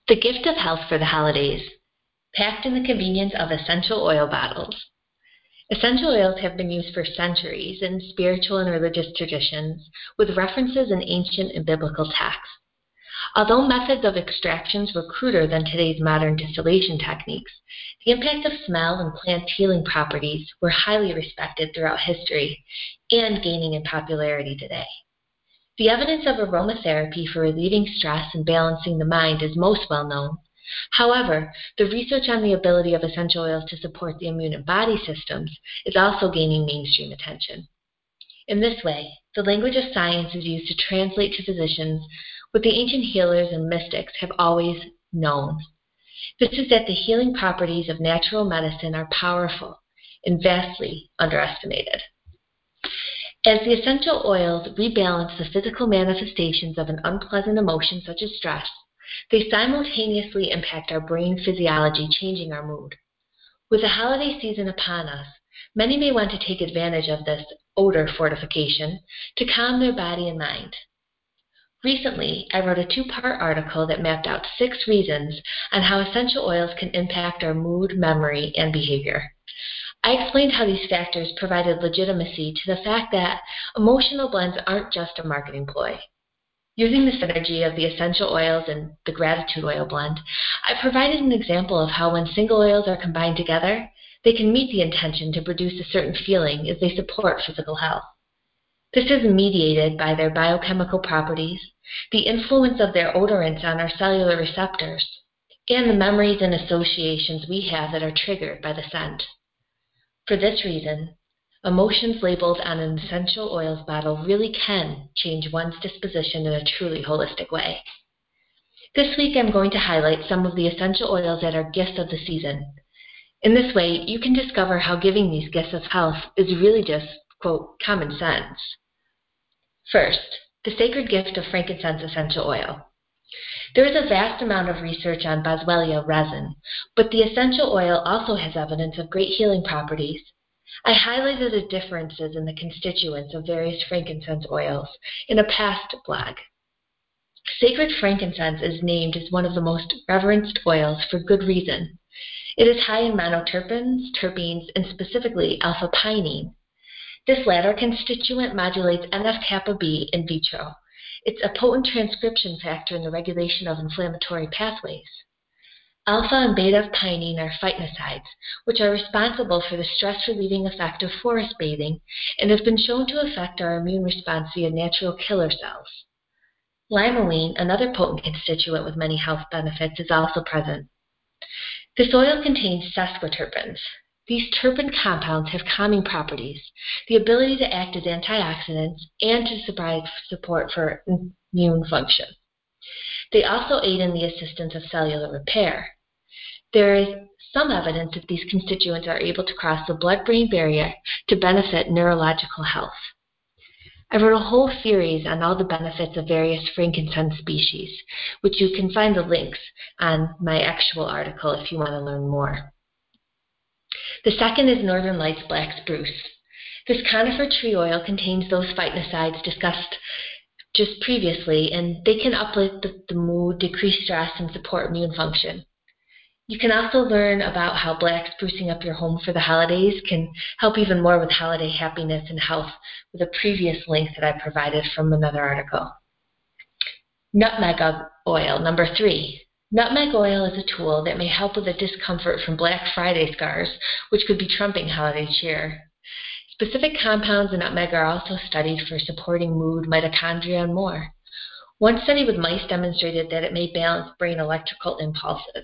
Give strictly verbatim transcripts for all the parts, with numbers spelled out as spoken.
The gift of health for the holidays, packed in the convenience of essential oil bottles. Essential oils have been used for centuries in spiritual and religious traditions, with references in ancient and biblical texts. Although methods of extractions were cruder than today's modern distillation techniques, the impact of smell and plant healing properties were highly respected throughout history and gaining in popularity today. The evidence of aromatherapy for relieving stress and balancing the mind is most well known. However, the research on the ability of essential oils to support the immune and body systems is also gaining mainstream attention. In this way, the language of science is used to translate to physicians what the ancient healers and mystics have always known. This is that the healing properties of natural medicine are powerful and vastly underestimated. As the essential oils rebalance the physical manifestations of an unpleasant emotion such as stress, they simultaneously impact our brain physiology, changing our mood. With the holiday season upon us, many may want to take advantage of this odor fortification to calm their body and mind. Recently, I wrote a two-part article that mapped out six reasons on how essential oils can impact our mood, memory, and behavior. I explained how these factors provided legitimacy to the fact that emotional blends aren't just a marketing ploy. Using the synergy of the essential oils and the gratitude oil blend, I provided an example of how when single oils are combined together, they can meet the intention to produce a certain feeling as they support physical health. This is mediated by their biochemical properties, the influence of their odorants on our cellular receptors, and the memories and associations we have that are triggered by the scent. For this reason, emotions labeled on an essential oils bottle really can change one's disposition in a truly holistic way. This week I'm going to highlight some of the essential oils that are gifts of the season. In this way, you can discover how giving these gifts of health is really just, quote, common sense. First, the sacred gift of frankincense essential oil. There is a vast amount of research on boswellia resin, but the essential oil also has evidence of great healing properties. I highlighted the differences in the constituents of various frankincense oils in a past blog. Sacred frankincense is named as one of the most reverenced oils for good reason. It is high in monoterpenes, terpenes, and specifically alpha-pinene. This latter constituent modulates N F kappa B in vitro. It's a potent transcription factor in the regulation of inflammatory pathways. Alpha and beta pinene are phytonicides, which are responsible for the stress-relieving effect of forest bathing and have been shown to affect our immune response via natural killer cells. Limonene, another potent constituent with many health benefits, is also present. This oil contains sesquiterpenes. These terpene compounds have calming properties, the ability to act as antioxidants, and to provide support for immune function. They also aid in the assistance of cellular repair. There is some evidence that these constituents are able to cross the blood-brain barrier to benefit neurological health. I wrote a whole series on all the benefits of various frankincense species, which you can find the links on my actual article if you want to learn more. The second is Northern Lights Black Spruce. This conifer tree oil contains those phytonicides discussed just previously, and they can uplift the, the mood, decrease stress, and support immune function. You can also learn about how black sprucing up your home for the holidays can help even more with holiday happiness and health with a previous link that I provided from another article. Nutmeg oil, number three. Nutmeg oil is a tool that may help with the discomfort from Black Friday scars, which could be trumping holiday cheer. Specific compounds in nutmeg are also studied for supporting mood, mitochondria, and more. One study with mice demonstrated that it may balance brain electrical impulses.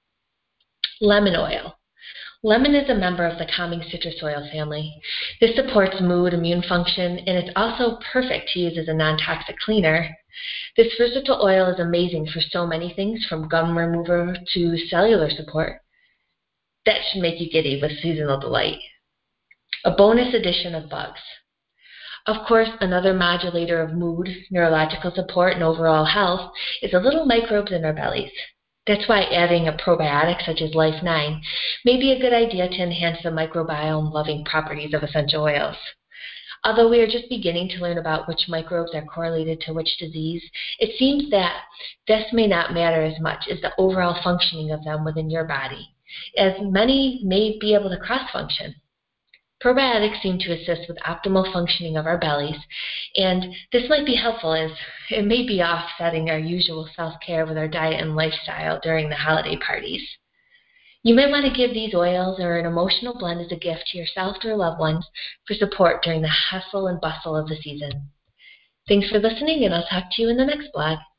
Lemon oil. Lemon is a member of the calming citrus oil family. This supports mood, immune function, and it's also perfect to use as a non-toxic cleaner. This versatile oil is amazing for so many things, from gum remover to cellular support. That should make you giddy with seasonal delight. A bonus addition of bugs. Of course, another modulator of mood, neurological support, and overall health is the little microbes in our bellies. That's why adding a probiotic such as Life nine may be a good idea to enhance the microbiome-loving properties of essential oils. Although we are just beginning to learn about which microbes are correlated to which disease, it seems that this may not matter as much as the overall functioning of them within your body, as many may be able to cross-function. Probiotics seem to assist with optimal functioning of our bellies, and this might be helpful as it may be offsetting our usual self-care with our diet and lifestyle during the holiday parties. You might want to give these oils or an emotional blend as a gift to yourself or loved ones for support during the hustle and bustle of the season. Thanks for listening, and I'll talk to you in the next blog.